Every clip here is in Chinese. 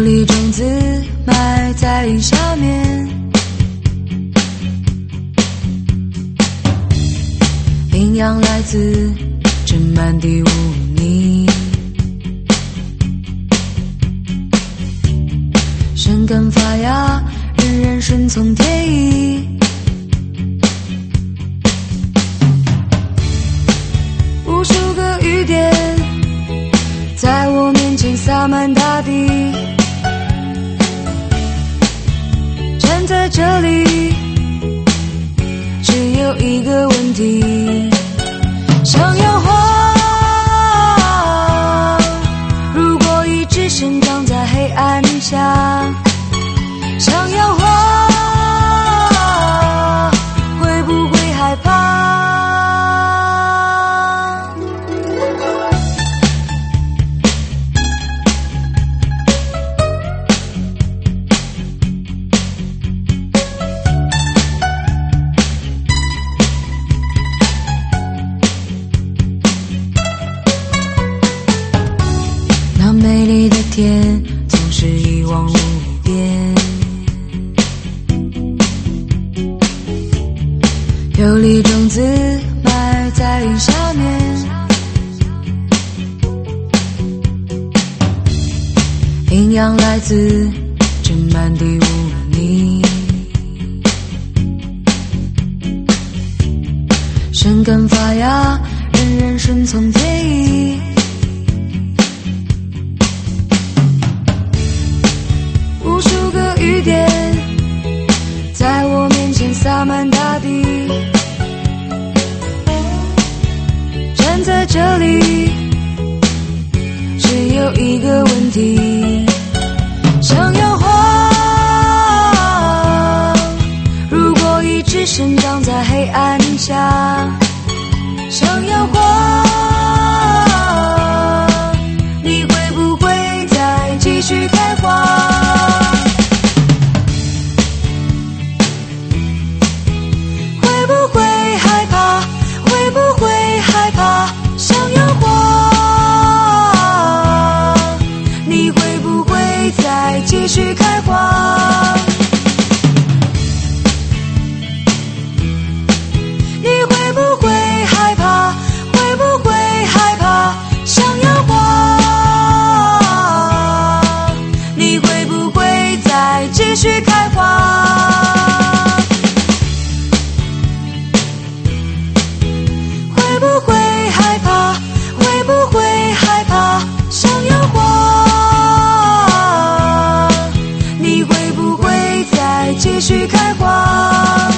粒种子埋在林下面，营养来自这满地污泥，生根发芽，人人顺从天意。无数个雨点在我面前洒满大地，站在这里只有一个问题，想要花如果一直生长在黑暗下，想要花会不会害怕？那美丽的天总是一望无边，有粒种子埋在林下面，营养来自这满地污泥，生根发芽，人人顺从天意。无数个雨点在我面前洒满大地，站在这里只有一个问题，想要花如果一直生长在黑暗下，想要花你会不会再继续开花？想要花你会不会再继续开花？你会不会害怕？会不会害怕？想要花你会不会再继续开花？会不会害怕？会不会害怕？想要花你会不会再继续开花？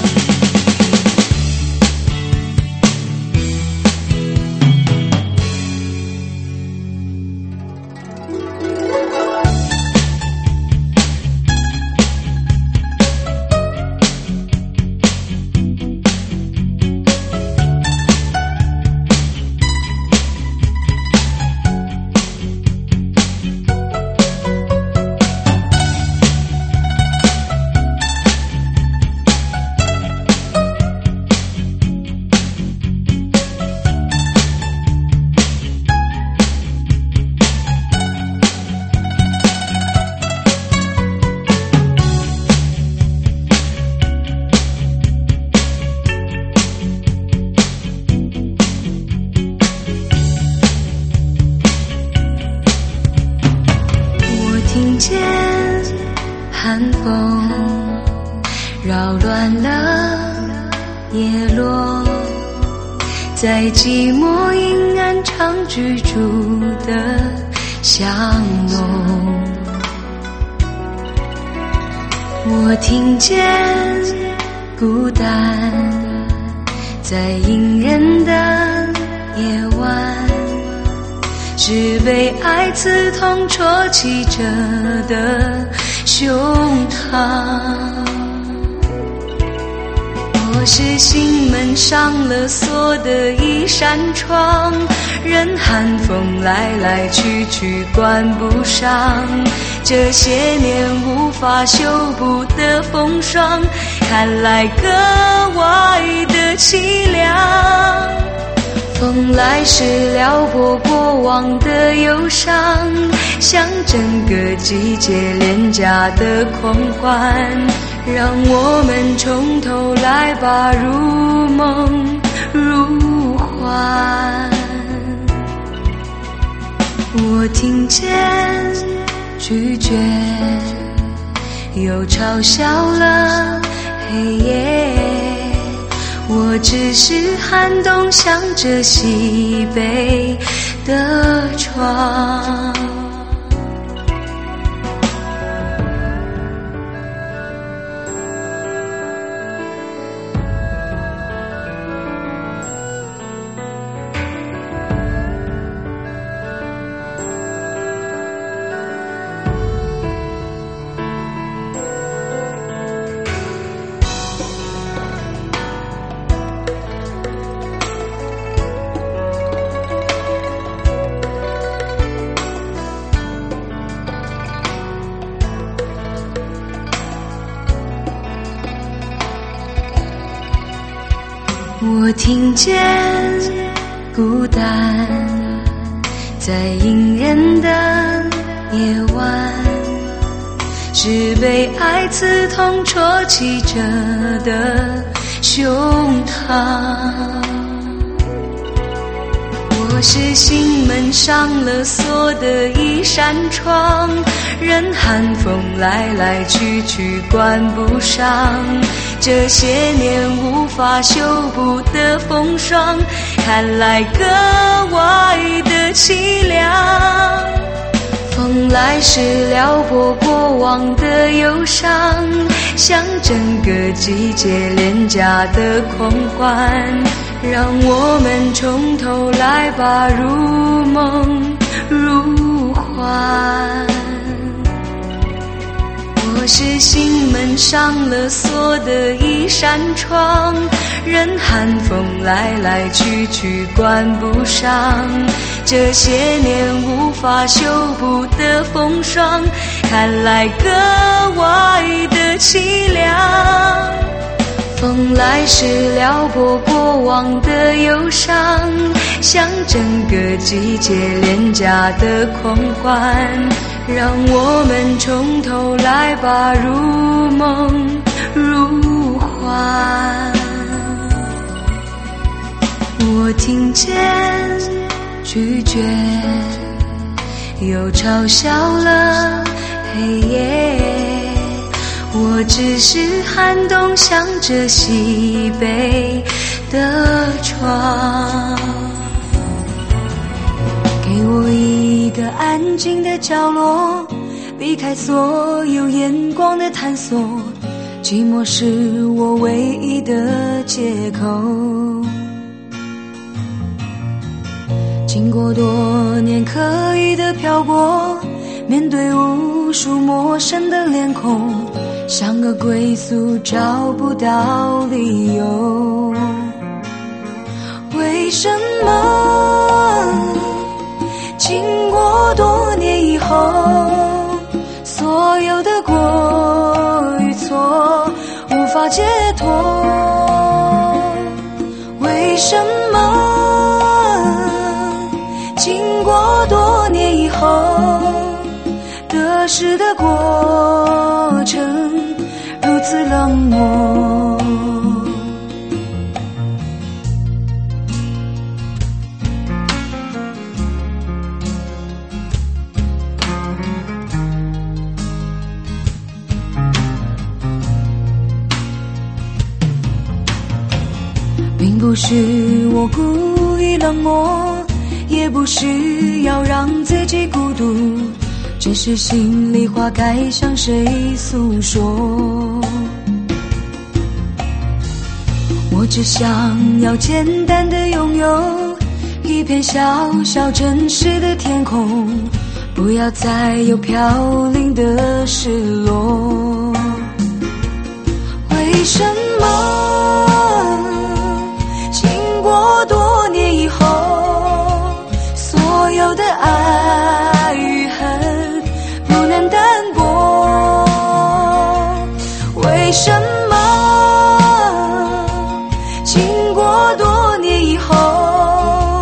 听见寒风扰乱了叶落，在寂寞阴暗常居住的巷弄，我听见孤单在隐忍的夜晚，是被爱刺痛戳起着的胸膛。我是心门上了锁的一扇窗，任寒风来来去去关不上，这些年无法修补的风霜，看来格外的凄凉。 风来时撩拨过往的忧伤，像整个季节廉价的狂欢，让我们从头来吧，如梦如幻。我听见拒绝，又嘲笑了黑夜，我只是寒冬向着西北的窗。我听见孤单在隐忍的夜晚，是被爱刺痛戳起着的胸膛。我是心门上了锁的一扇窗，任寒风来来去去关不上，这些年无法修补的风霜，看来格外的凄凉。风来时撩拨过往的忧伤，像整个季节廉价的狂欢，让我们从头来吧，如梦如幻。我是心门上了锁的一扇窗，任寒风来来去去关不上，这些年无法修补的风霜，看来格外的凄凉。风来时撩拨过往的忧伤，像整个季节廉价的狂欢，让我们从头来吧，如梦如幻。我听见拒绝，又嘲笑了黑夜，我只是寒冬向着西北的窗。给我一个安静的角落，避开所有眼光的探索，寂寞是我唯一的借口。经过多年刻意的漂泊，面对无数陌生的脸孔，像个归宿找不到理由。为什么经过多年以后，所有的过与错无法解脱？为什么经过多年以后，得失的过程如此冷漠？并不是我故意冷漠，也不是要让自己孤独，只是心里话该向谁诉说。我只想要简单的拥有一片小小真实的天空，不要再有飘零的失落。为什么经过多年以后，所有的爱与恨不能淡薄？为什么经过多年以后，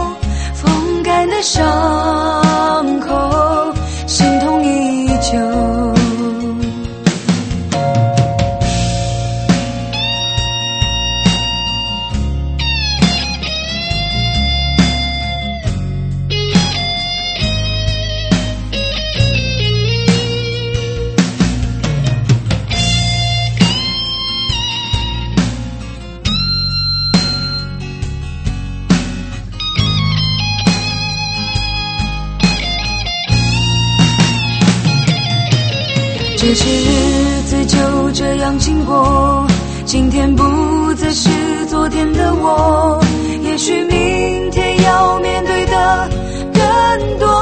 这些日子就这样经过，今天不再是昨天的我，也许明天要面对的更多。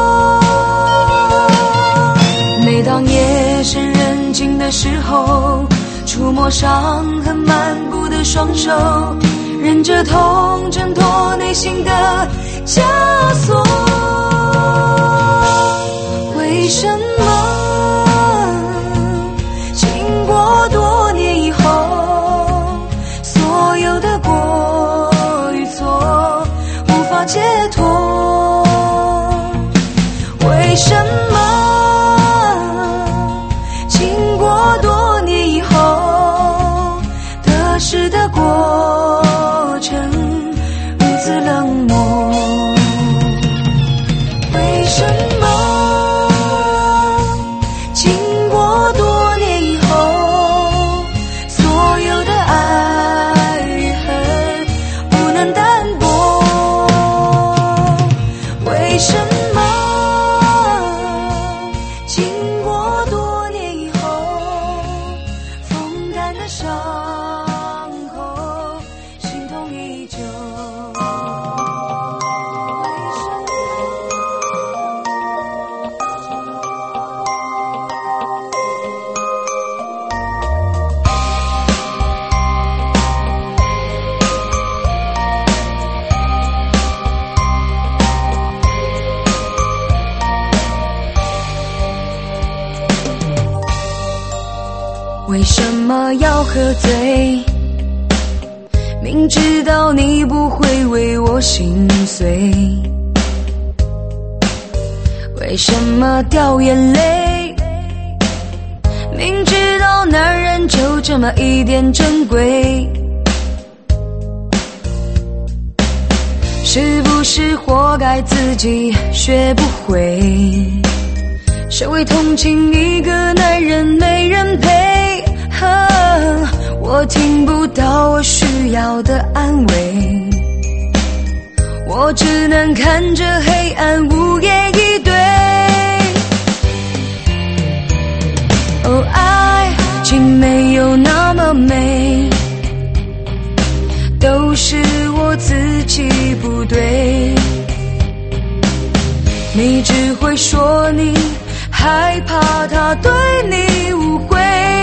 每当夜深人静的时候，触摸伤痕漫步的双手，忍着痛挣脱内心的枷锁。为什么经过多年以后，所有的过与错无法解脱？为什么经过多年以后，得失的过程如此冷漠？为什么经过多年以后，所有的爱与恨不能淡薄？为什么经过多年以后，风干的伤口心痛依旧？为什么要喝醉？明知道你不会为我心碎。为什么掉眼泪？明知道男人就这么一点珍贵。是不是活该自己学不会？谁会同情一个男人没人陪？我听不到我需要的安慰，我只能看着黑暗无言以对。哦，爱情没有那么美，都是我自己不对。你只会说你害怕他对你误会。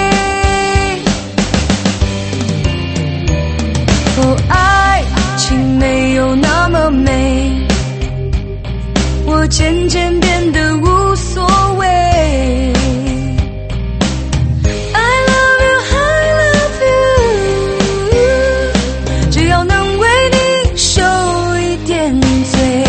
哦，爱情没有那么美，我渐渐变得无所谓。I love you, I love you， 只要能为你受一点罪。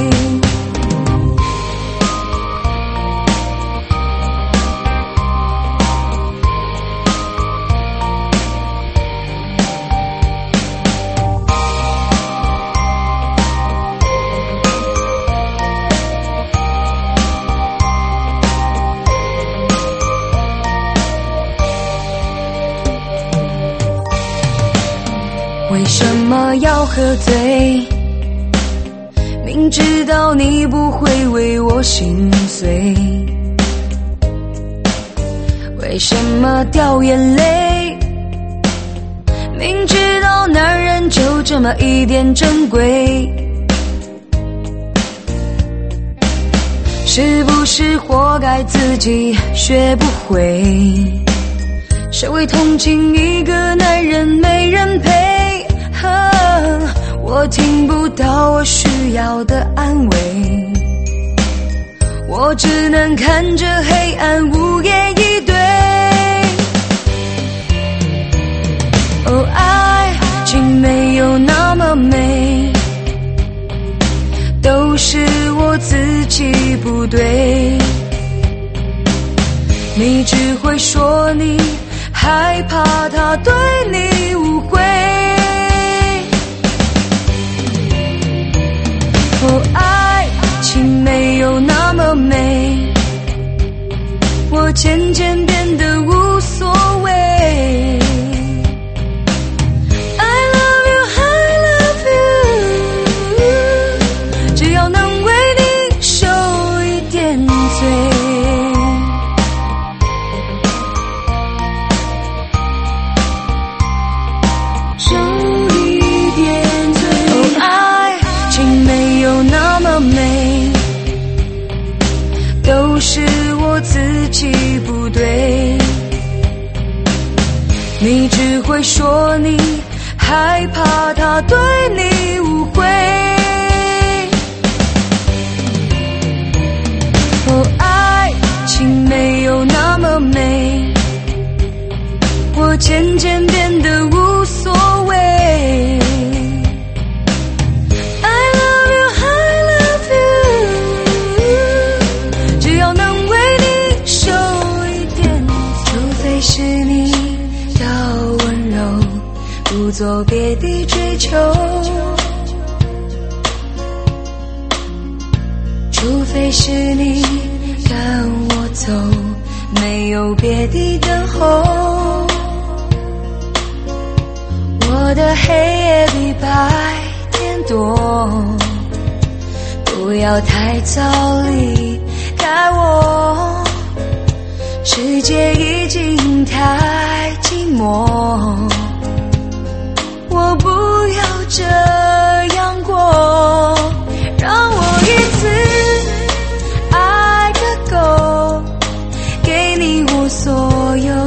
为什么要喝醉？明知道你不会为我心碎。为什么掉眼泪？明知道男人就这么一点珍贵。是不是活该自己学不会？谁会同情一个男人没人陪？我听不到我需要的安慰，我只能看着黑暗无言以对。哦，爱情没有那么美，都是我自己不对。你只会说你害怕他对你误会。哦，爱情没有那么美，我渐渐变得无所谓。I love you, I love you， 只要能为你受一点罪。 里不对，你只会说你害怕他对你误会。哦，爱情没有那么美，我渐渐变得无所谓。I love you, I love you， 只要能为你受一点，除非是你的温柔，不做别的追求，除非是你跟我走，没有别的等候。我的黑夜比白天多，不要太早离开我，世界已经太寂寞，我不要这样过，让我一次爱个够，给你我所有，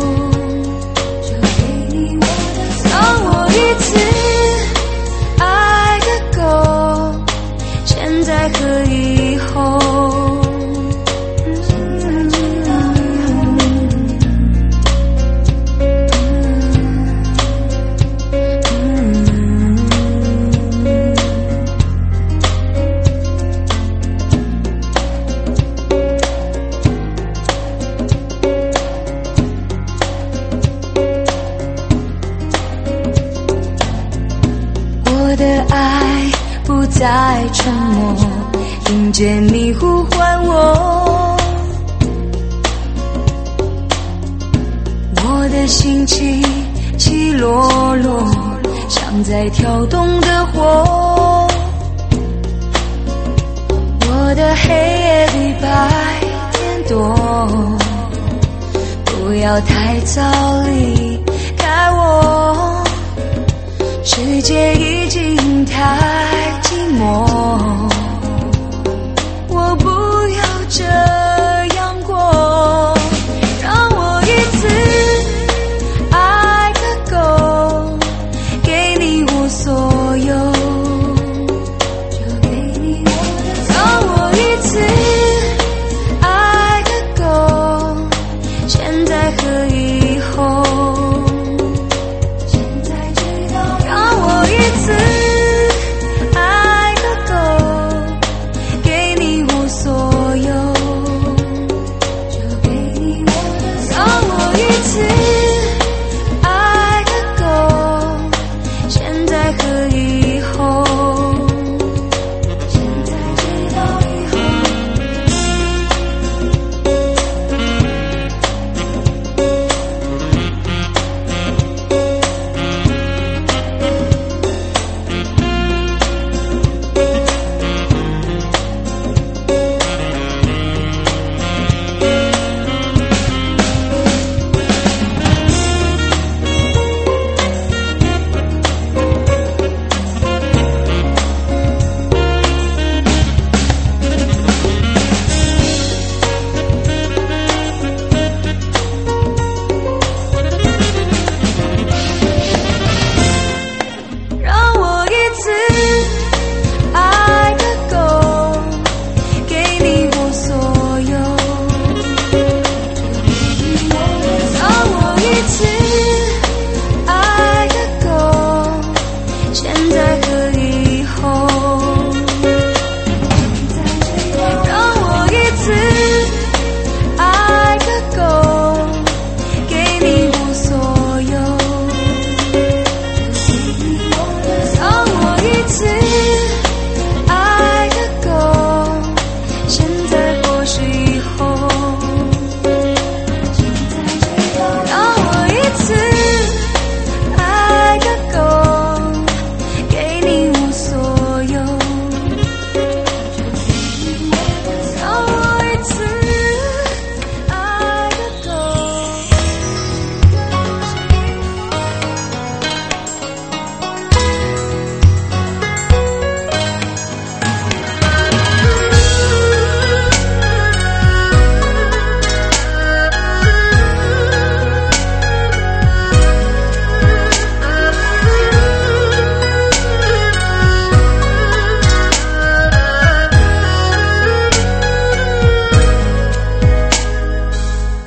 让我一次爱个够，现在和以后。我的爱不再沉默，听见你呼唤我，我的心起起落落，像在跳动的火，我的黑夜比白天多，不要太早离开我，世界已经太寂寞，我不要这样过，让我一次爱个够，给你我所有，就给你我的，让我一次爱个够，现在和以后。一次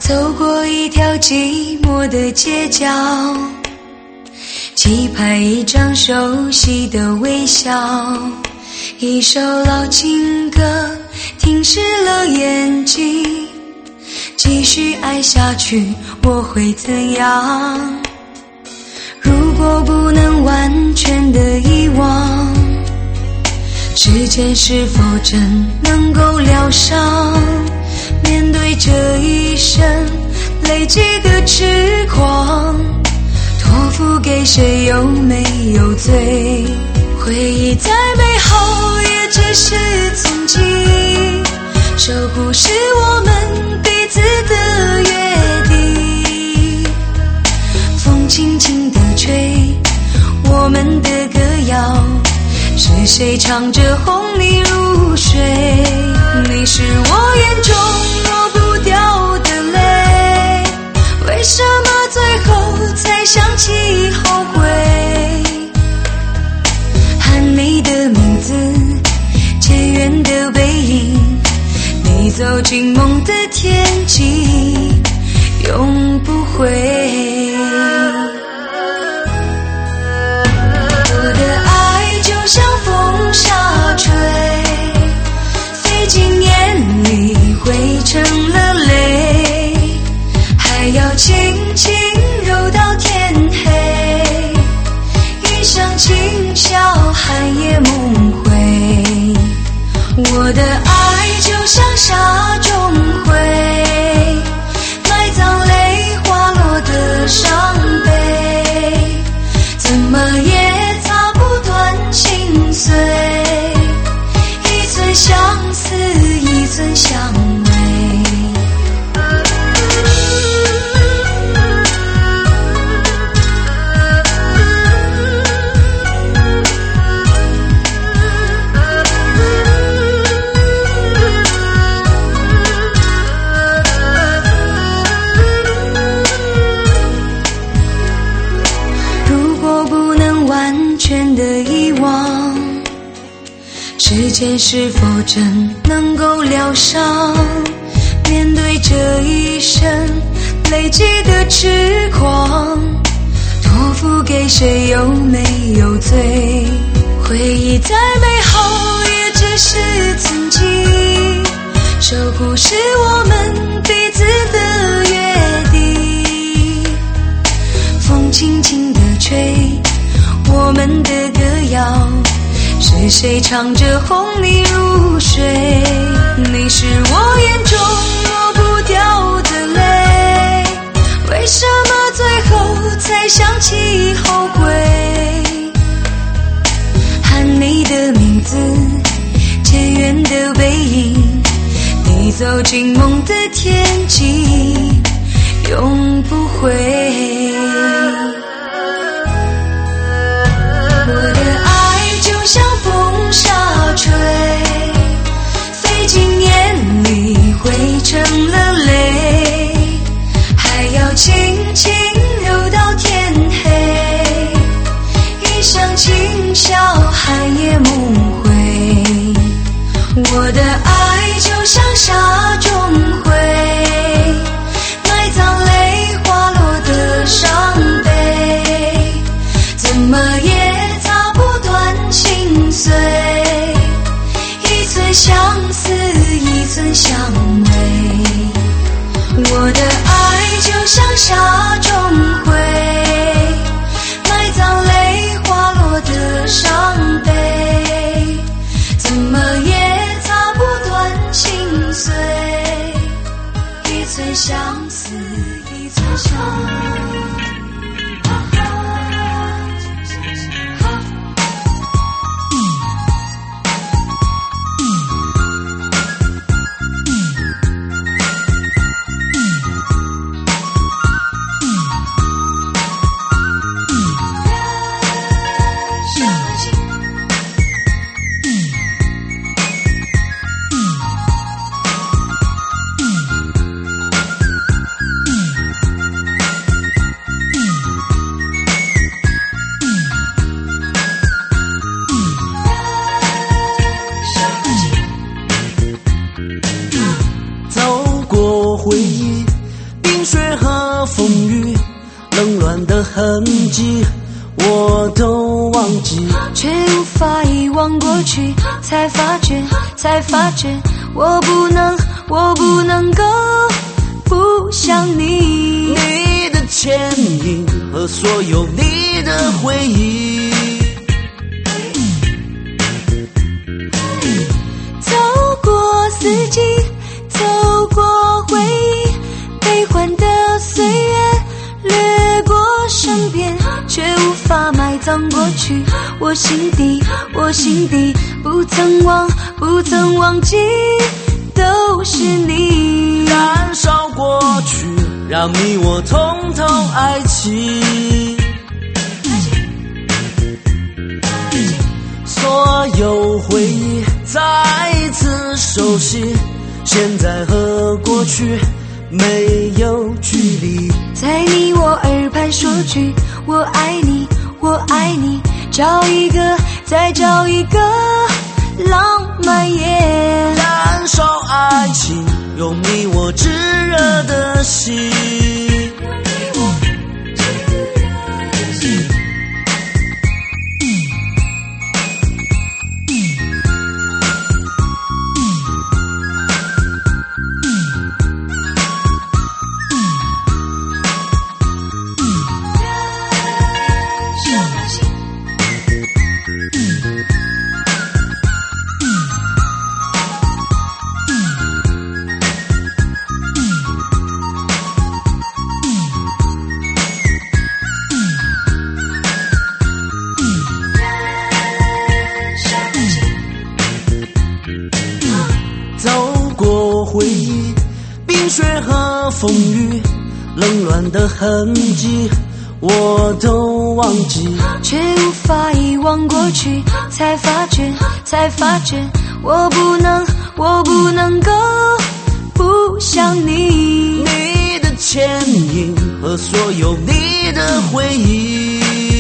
走过一条寂寞的街角，期盼一张熟悉的微笑，一首老情歌停湿了眼睛，继续爱下去我会怎样？如果不能完全的遗忘，时间是否真能够疗伤？面对这一生累积的痴狂，托付给谁有没有罪？回忆再美好也只是曾经，守护是我们彼此的约定。风轻轻地吹我们的歌谣，是谁唱着哄你入睡？你是我眼中抹不掉的泪，为什么最后才想起后悔？喊你的名字，渐远的背影，你走进梦的天际，永不回。我的爱就像风沙吹，飞进眼里汇成了泪，还要轻轻揉到天黑，一厢情笑寒夜梦回。我的爱就像沙中灰，埋葬泪滑落的伤悲，怎么也擦不断心碎，一寸相思一寸相偎。时间是否真能够疗伤？面对这一生累积的痴狂，托付给谁有没有罪？回忆再美好也只是曾经，守护是我们彼此的约定。风轻轻地吹我们的歌谣，是谁唱着哄你入睡？你是我眼中抹不掉的泪，为什么最后才想起后悔？喊你的名字，渐远的背影，你走进梦的天际，永不回。我的爱就像风沙吹，飞进眼里汇成了泪，还要轻轻揉到天黑，一厢情笑寒夜梦回。我的爱就像沙中灰，埋葬泪滑落的伤悲，怎么也心碎，一寸相思一寸相偎。我的爱就像沙中灰，埋葬泪滑落的伤悲，怎么也擦不断心碎，一寸相思一寸相偎。 冰雪和风雨，冷暖的痕迹我都忘记， 却无法遗忘过去，才发觉我不能够不想你。 你的倩影和所有你的回忆， 走过四季，走过回忆，悲欢的岁月掠过身边，却无法埋葬过去。我心底不曾忘记，都是你。 燃烧过去，让你我通透爱情。所有回忆再次熟悉，现在和过去没有距离。 在你我耳畔说句我爱你，我爱你，找一个再找一个浪漫夜， 燃烧爱情，用你我炙热的心。回忆，冰雪和风雨，冷暖的痕迹我都忘记， 却无法遗忘过去，才发觉我不能够不想你。 你的倩影和所有你的回忆，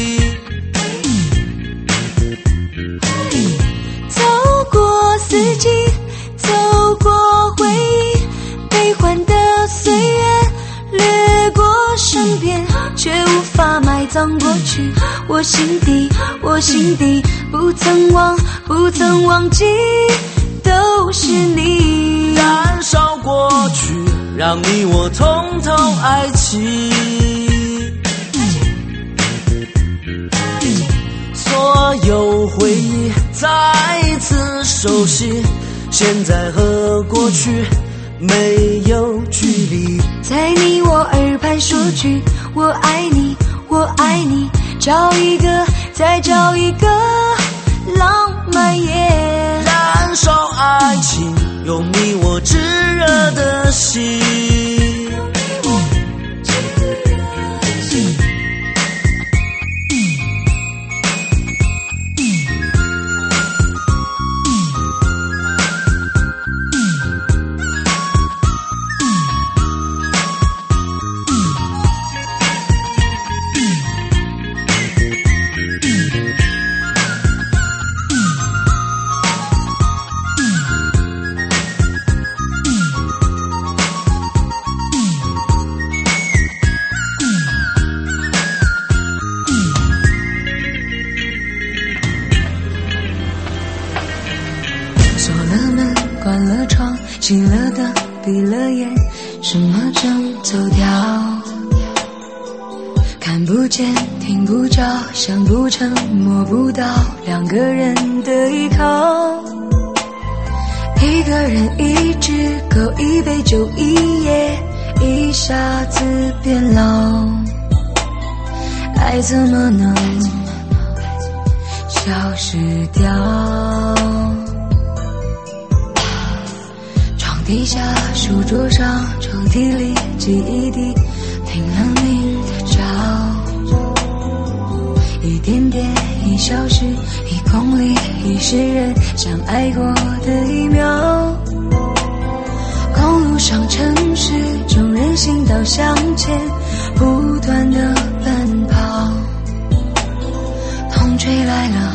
走过四季，走过回忆，悲欢的岁月掠过身边，却无法埋葬过去。我心底不曾忘记，都是你。 燃烧过去，让你我通透爱情。所有回忆再次熟悉，现在和过去没有距离。 在你我耳畔说句我爱你，我爱你，找一个再找一个浪漫夜， 燃烧爱情，用你我炙热的心。 锁了门，关了窗，熄了灯，闭了眼，什么正走掉？看不见，听不着，想不成，摸不到，两个人的依靠。一个人一只狗，一杯酒，一夜，一下子变老。爱怎么能消失掉？地下书桌上，抽屉里记忆地拼了命的找，一点点，一小时，一公里，一世人相爱过的一秒。公路上，城市中，人行道向前不断的奔跑，风吹来了，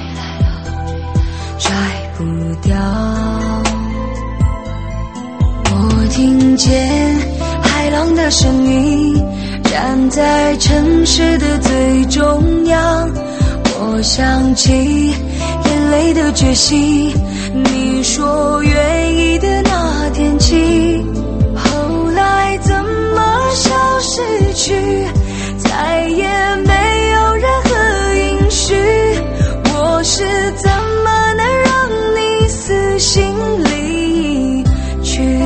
甩不掉。我听见海浪浪的声音，站在城市的最中央。我想起眼泪的决心，你说愿意的那天起，后来怎么消失去，再也没有任何音讯。我是怎么能让你死心离去？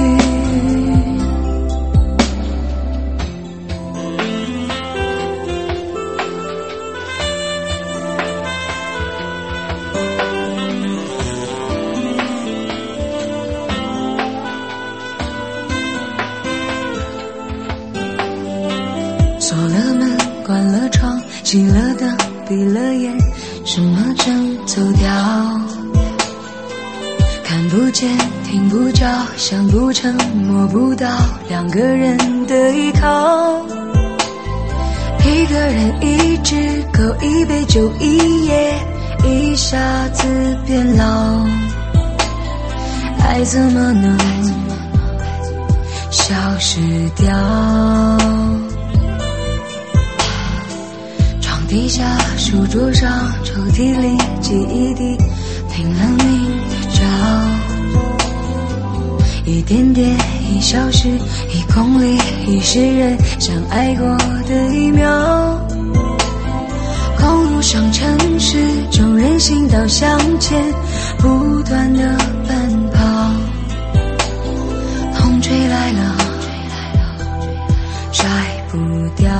锁了门，关了窗，熄了灯，闭了眼，什么正走掉？看不见，听不着，想不成，摸不到，两个人的依靠。一个人一只狗，一杯酒，一夜，一下子变老。爱怎么能消失掉？地下书桌上抽屉里记忆地拼了命地找，一点点一小时一公里一世人相爱过的一秒。公路上城市中人行道向前不断的奔跑，风吹来了甩不掉。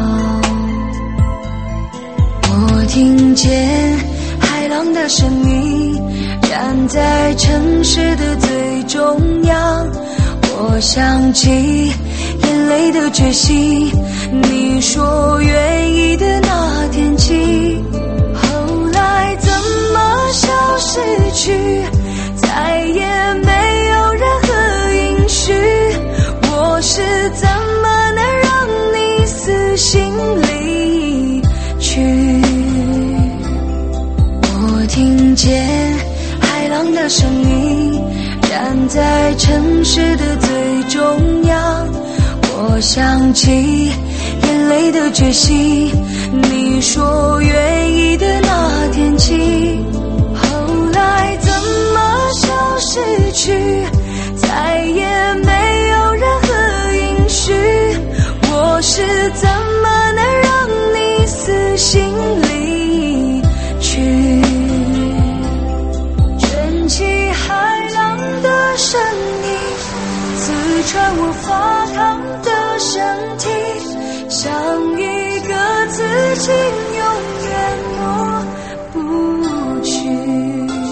我听见海浪的声音，站在城市的最中央。我想起眼泪的决心，你说愿意的那天起，后来怎么消失去，再也没有任何音讯。我是怎么能让你死心离去？我听见海浪的声音，站在城市的最中央。我想起眼泪的决心，你说愿意的那天起，后来怎么消失去，再也没有任何音讯。我是怎么能让你死心离去？卷起海浪的声音，刺穿我发烫的身体，像一个刺青永远抹不去。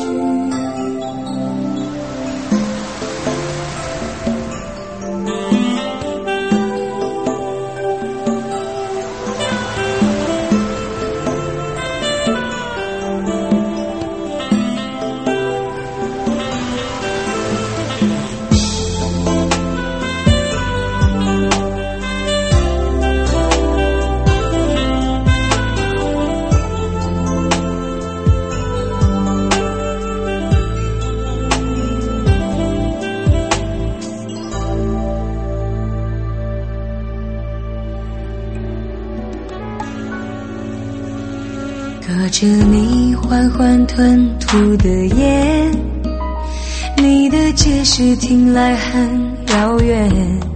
隔着你缓缓吞吐的烟，你的解释听来很遥远，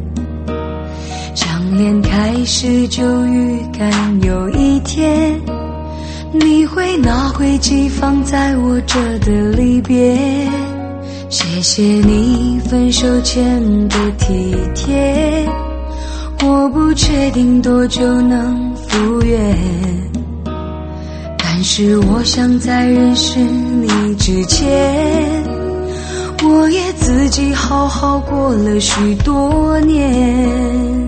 像连开始就预感有一天你会拿回寄放在我这的离别。谢谢你分手前的体贴，我不确定多久能复原，但是我想在认识你之前，我也自己好好过了许多年。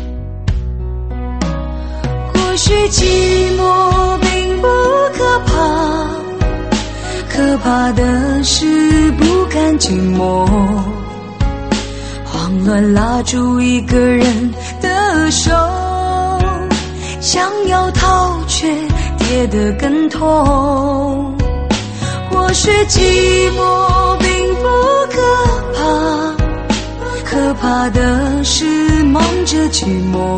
或许寂寞并不可怕，可怕的是不甘寂寞，慌乱拉住一个人的手，想要逃却跌得更痛。或许寂寞并不可怕， 可怕的是忙着寂寞，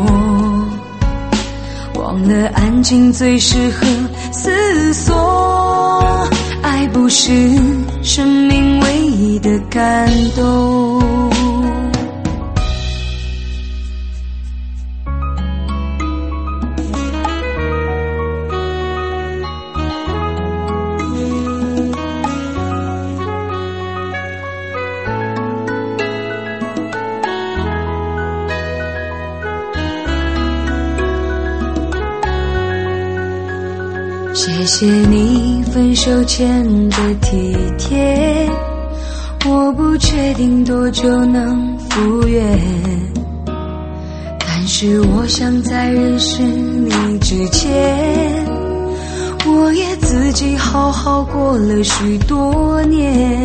忘了安静最适合思索。爱不是生命唯一的感动。谢谢你分手前的体贴，我不确定多久能复原，但是我想在认识你之前，我也自己好好过了许多年。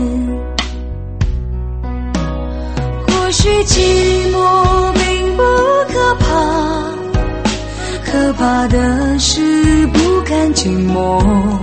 或许寂寞并不可怕，可怕的是不甘寂寞，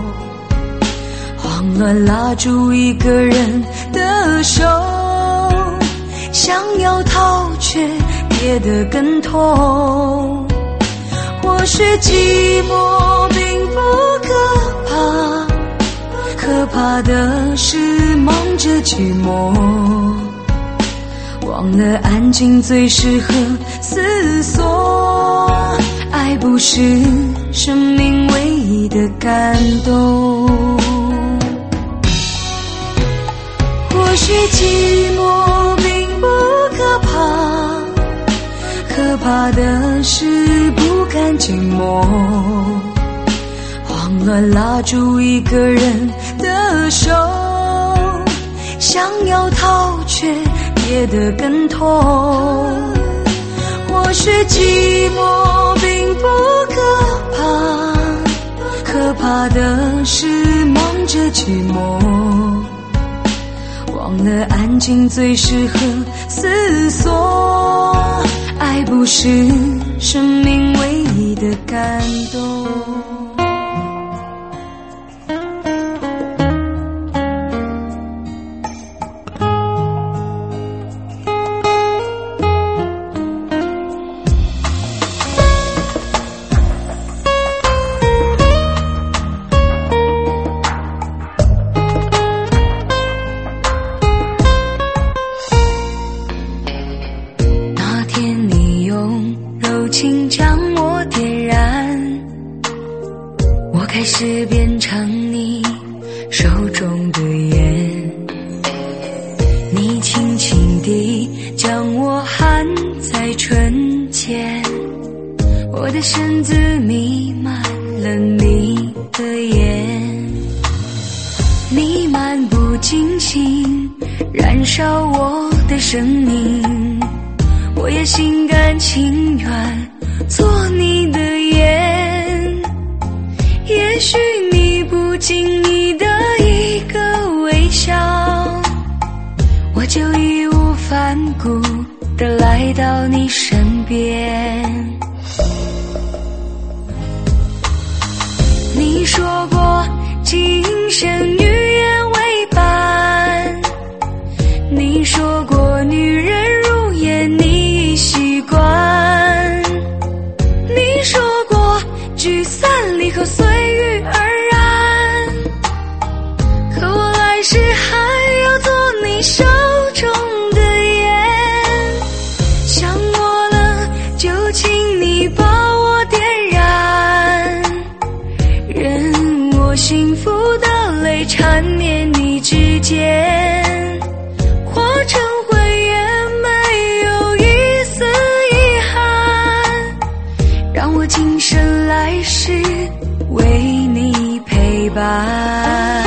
慌乱拉住一个人的手，想要逃却跌得更痛。或许寂寞并不可怕，可怕的是忙着寂寞，忘了安静最适合思索。爱不是生命唯一的感动。或许寂寞并不可怕，可怕的是不甘寂寞，慌乱拉住一个人的手，想要逃却跌得更痛。或许寂寞并不可怕，可怕的是忙着寂寞，忘了安静最适合思索。爱不是生命唯一的感动。开始变成你手中的烟，你轻轻地将我含在唇间，我的身子弥漫了你的眼，你漫不经心燃烧我的生命，我也心甘情愿做你的烟。也许你不经意的一个微笑，我就义无反顾地来到你身边。你说过今生与愿为伴，你说过女人如烟你已习惯，你说过聚散离合随遇而安，可我来世还要做你手中的烟。想我了就请你把我点燃，任我幸福的泪缠绵你指尖，化成灰也没有一丝遗憾，让我今生来世为你陪伴。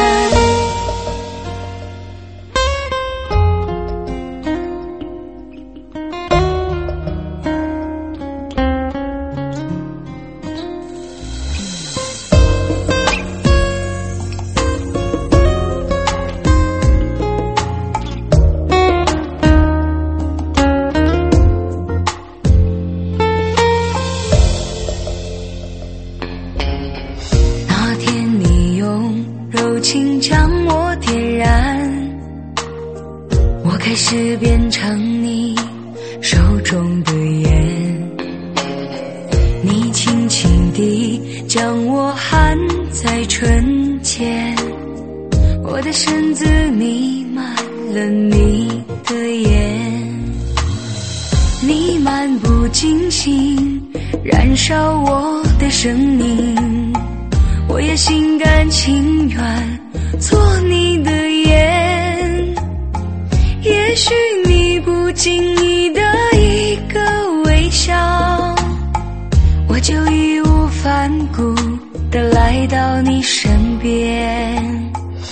柔情将我点燃，我开还是变成你手中的烟，你轻轻地将我含在唇间，我的身子弥漫了你的眼，你漫不经心燃烧我的生命，我也心甘情愿做你的烟，也许你不经意的一个微笑，我就义无反顾地来到你身边，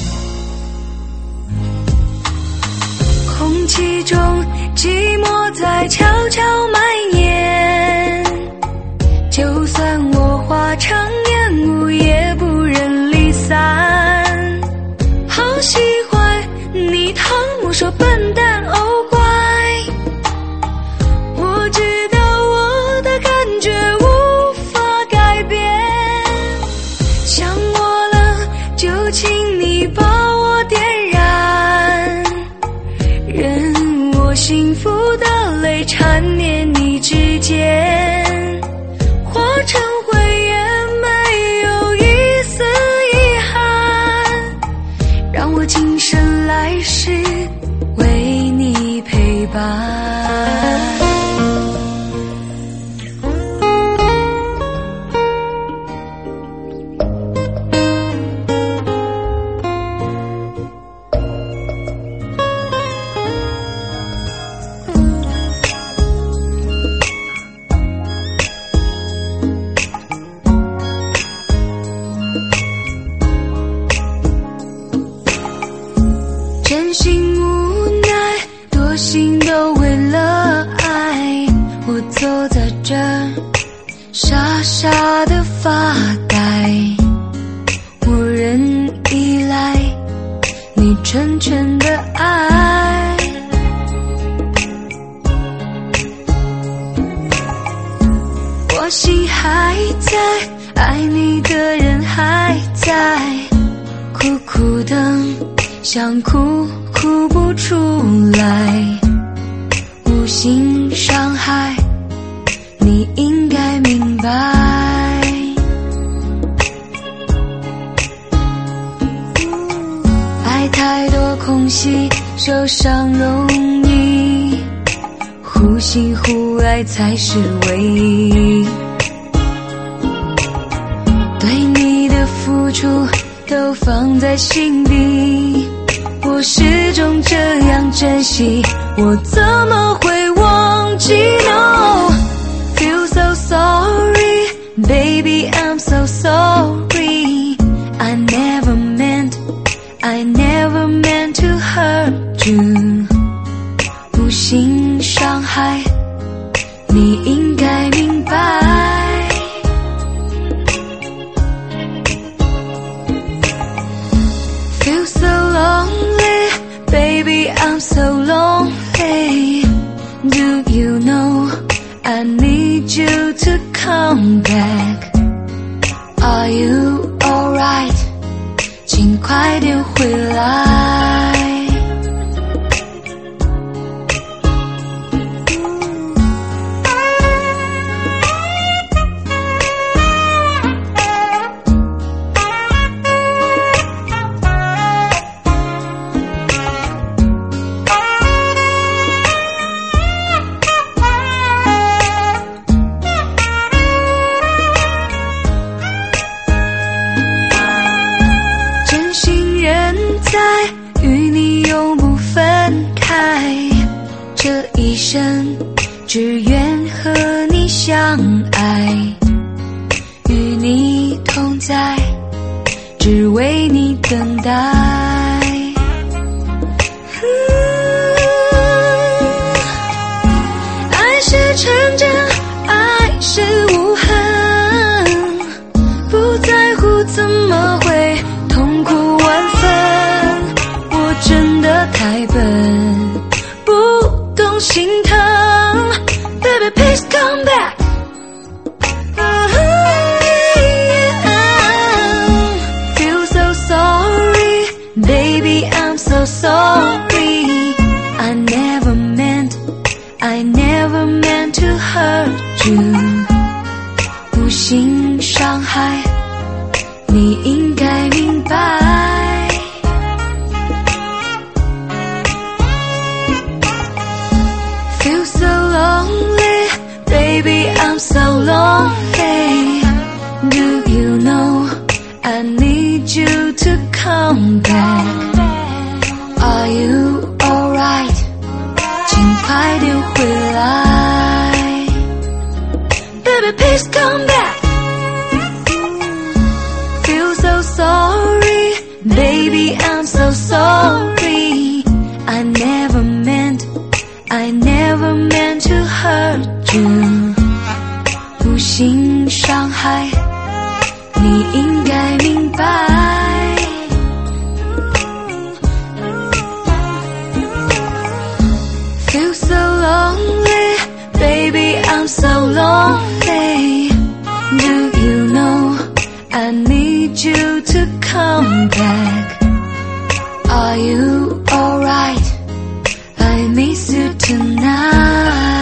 空气中寂寞在悄悄蔓延，就算我化成烟雾也不忍离散，好喜欢你汤姆说笨蛋哦乖，我知道我的感觉无法改变，想我了就请你把我点燃，任我幸福的泪缠绵你指尖，化成灰也没有一丝遗憾，让我今生来世为你陪伴。真心无奈，多心都为了爱，我走在这儿傻傻的发呆，我仍依赖你成全的爱，我心还在，爱你的人还在，苦苦等想哭哭不出来，无心伤害你应该明白，爱太多空隙受伤容易，忽信忽爱才是唯一，对你的付出都放在心底，我始终这样珍惜，我怎么会忘记 No Feel so sorry Baby I'm so sorry I never meant to hurt you 无心伤害你应该明白Feel so lonely, baby, I'm so lonely. Do you know I need you to come back? Are you alright? 请快点回来。与你永不分开，这一生只愿和你相爱，与你同在，只为你等待。爱是纯真，爱是无痕，不在乎怎么会痛苦万分。真的太笨，不懂心疼 Baby please come back Feel so sorry Baby I'm so sorry I never meant to hurt you， 无心伤害，你应该明白。Feel so lonely, baby, I'm so lonely. Do you know I need you to come back? Are you alright? 请快点回来 Baby, please come back. Feel so sorry, baby, I'm so sorry. I never meant to hurt you. 无心伤害，你应该明白。Feel so lonely, baby, I'm so lonely. Do you know I need you to come back? Are you alright? I miss you tonight.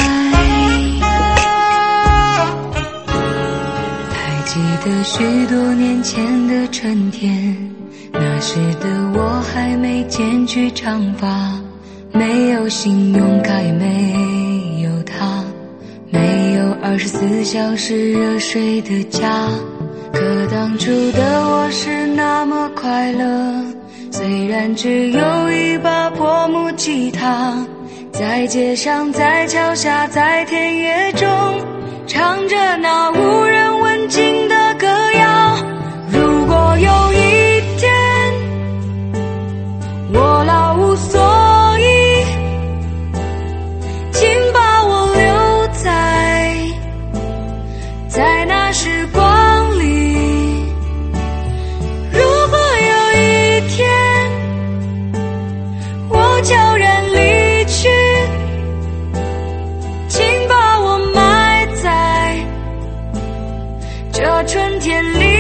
还记得许多年前的春天，那时的我还没剪去长发，没有信用卡也没有他，没有24小时热水的家，可当初的我是那么快乐，虽然只有一把破木吉他，在街上，在桥下，在田野中，唱着那无人问津的歌谣。如果有一天我老无所依，请把我留在那时光里。如果有一天我悄然离去，请把我埋在这春天里。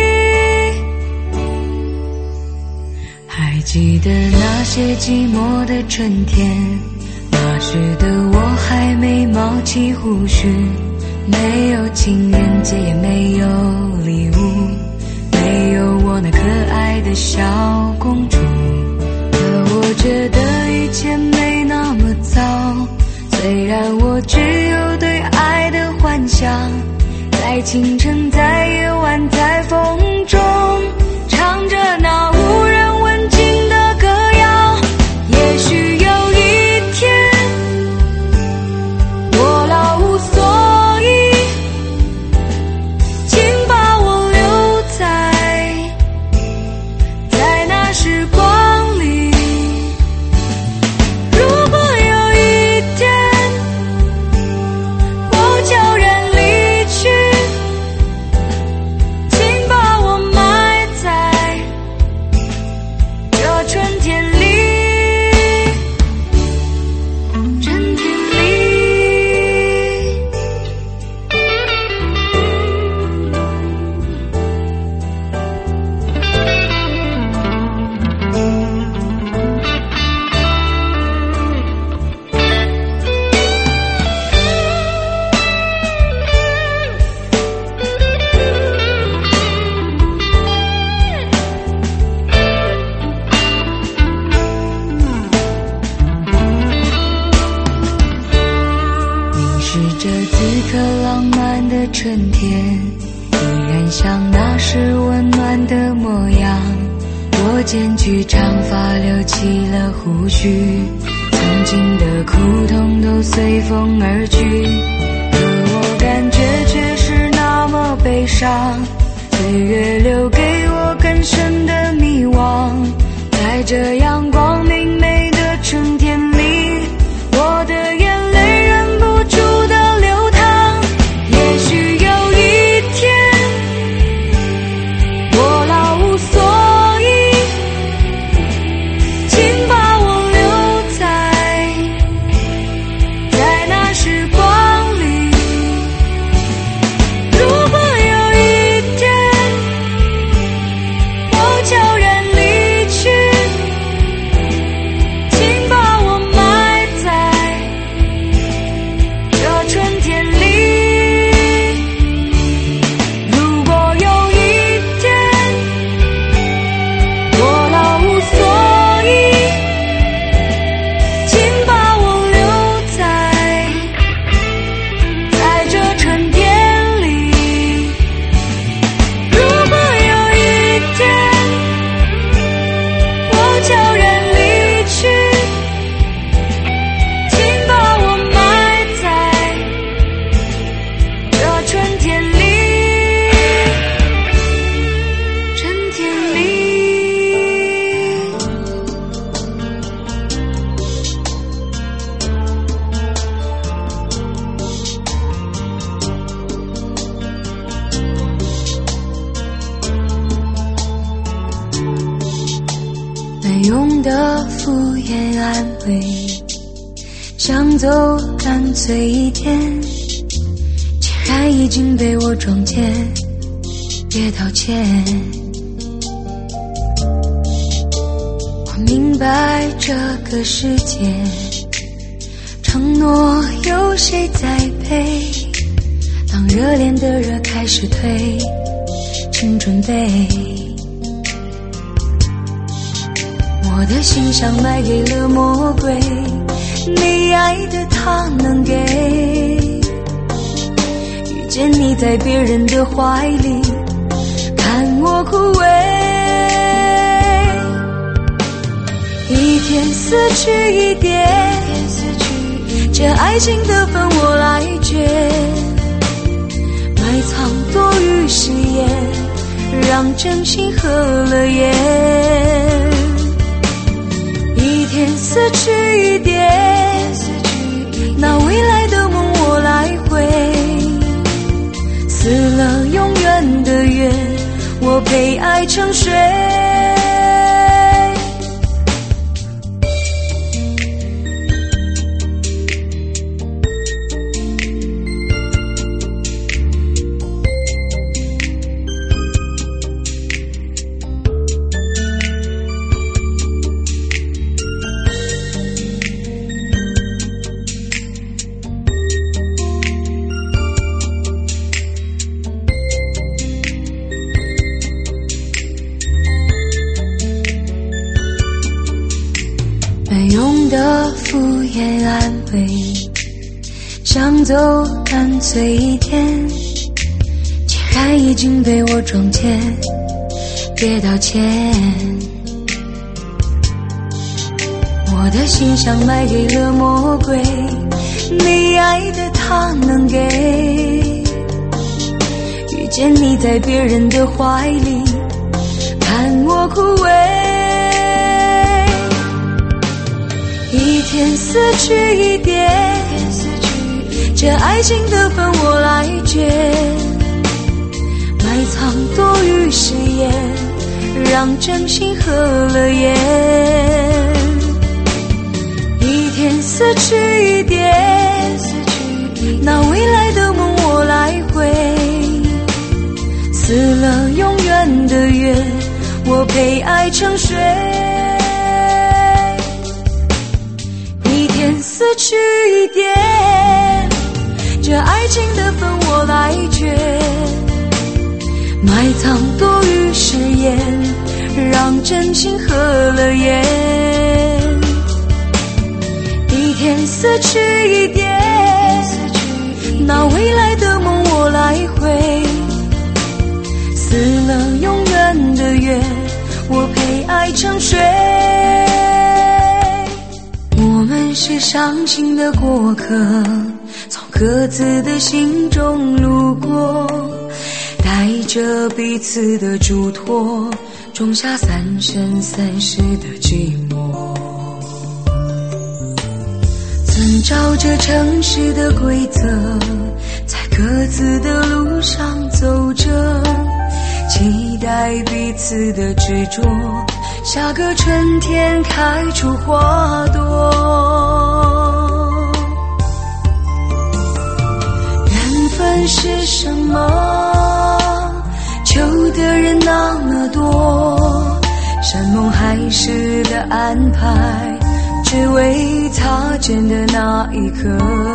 还记得那些寂寞的春天，那时的我还没冒起胡须，没有情人节也没有礼物，没有我那可爱的小公主。可我觉得一切没那么糟，虽然我只有对爱的幻想，在清晨，在夜晚，在风中，唱着那无人问津的歌谣。也许有一天我老无所依，请把我留在那时光里。如果有一天我悄然离去，请把我埋在这春天里。春天里凝视着此刻浪漫的春天，依然像那时温暖的模样。我剪去长发，留起了胡须，曾经的苦痛都随风而去，可我感觉却是那么悲伤。岁月留给我更深的迷惘，在这阳光明媚的春天里，我的眼泪忍不住的流淌。也许有一天我老无所依，请把我留在那时光里。如果有一天我悄然离去， 用的敷衍安慰，想走干脆一点，既然已经被我撞见，别道歉。我明白这个世界，承诺有谁在背？当热恋的热开始退，请准备。我的心像卖给了魔鬼，你爱的他能给。遇见你在别人的怀里，看我枯萎。一天死去一点，这爱情的分我来决。埋藏多余誓言，让真心合了眼。一天死去一点，那未来的梦我来回。死了永远的约，我陪爱沉睡。没用的敷衍安慰，想走干脆一点，既然已经被我撞见，别道歉。我的心像卖给了魔鬼，你爱的他能给。遇见你在别人的怀里，看我枯萎。一天死去一点，这爱情的分我来决。埋藏多余誓言，让真心合了眼。一天死去一点，那未来的梦我来回。死了永远的约，我陪爱沉睡。死去一点，这爱情的分我来决。埋藏多余誓言，让真心合了眼。一天死去一点，那未来的梦我来回。死了永远的约，我陪爱沉睡。我们是伤心的过客，从各自的心中路过，带着彼此的嘱托，种下三生三世的寂寞。遵照着城市的规则，在各自的路上走着，期待彼此的执着，下个春天开出花朵。缘分是什么？求的人那么多，山盟海誓的安排，只为擦肩的那一刻。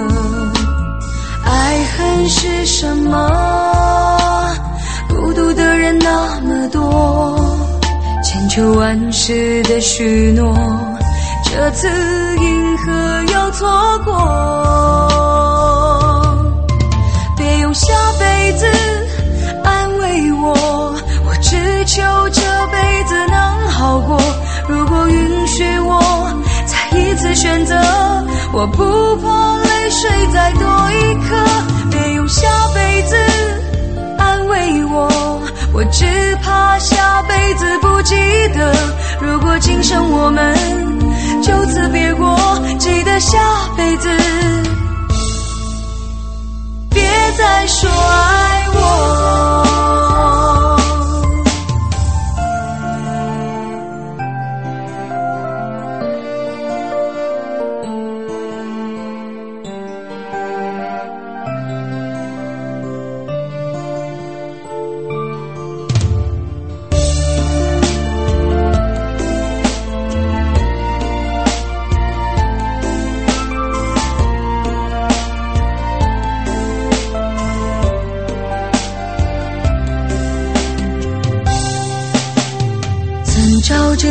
爱恨是什么？孤独的人那么多，千秋万世的许诺，这次因何又错过？别用下辈子安慰我，我只求这辈子能好过。如果允许我再一次选择，我不怕泪水再多一颗。别用下辈子安慰我，我只怕下辈子不记得。如果今生我们就此别过，记得下辈子别再说爱我。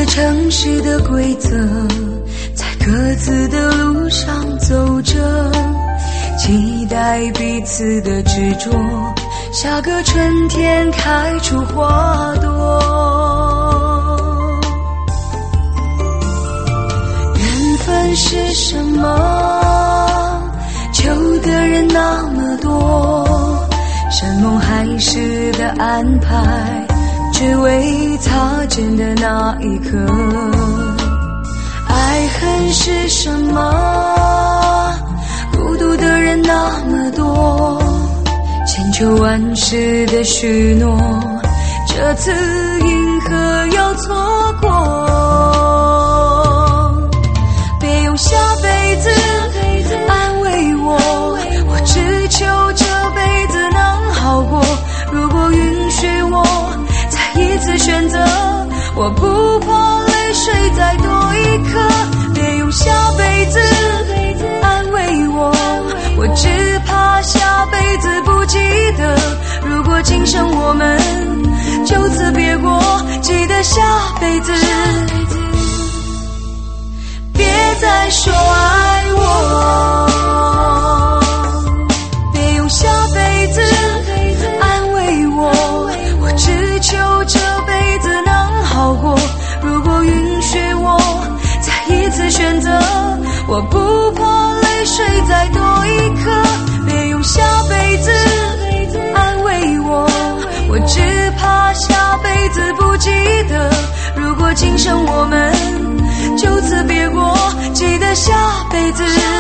着城市的规则，在各自的路上走着，期待彼此的执着，下个春天开出花朵。缘分是什么？求的人那么多，山盟海誓的安排，只为擦肩的那一刻。爱恨是什么？孤独的人那么多，千秋万世的许诺，这次因何又错过？别用下辈子安慰我，我只求这辈子能好过。如果允许我再一次选择，我不怕泪水再多一颗。别用下辈子安慰我，我只怕下辈子不记得。如果今生我们就此别过，记得下辈子别再说爱我。别用下辈子安慰我，我只求这辈子能好过。如果允许我再一次选择，我不怕泪水再多一颗。别用下辈子安慰我，我只怕下辈子不记得。如果今生我们就此别过，记得下辈子